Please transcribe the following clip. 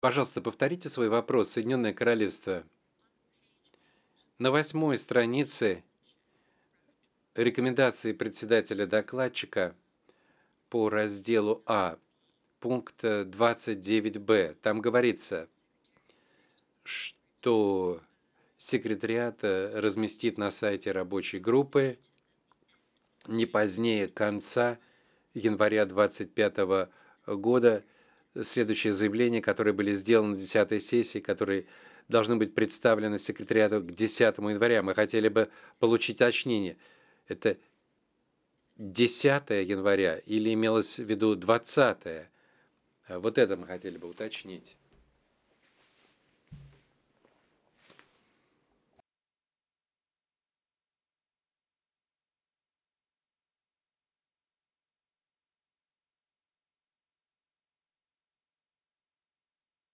Пожалуйста, повторите свой вопрос, Соединенное Королевство. На 8 странице рекомендации председателя-докладчика по разделу А, пункт 29Б. Там говорится, что секретариат разместит на сайте рабочей группы не позднее конца января 2025 года следующие заявления, которые были сделаны на 10-й сессии, которые должны быть представлены секретариату к 10 января. Мы хотели бы получить уточнение. Это 10 января или имелось в виду 20? Вот это мы хотели бы уточнить.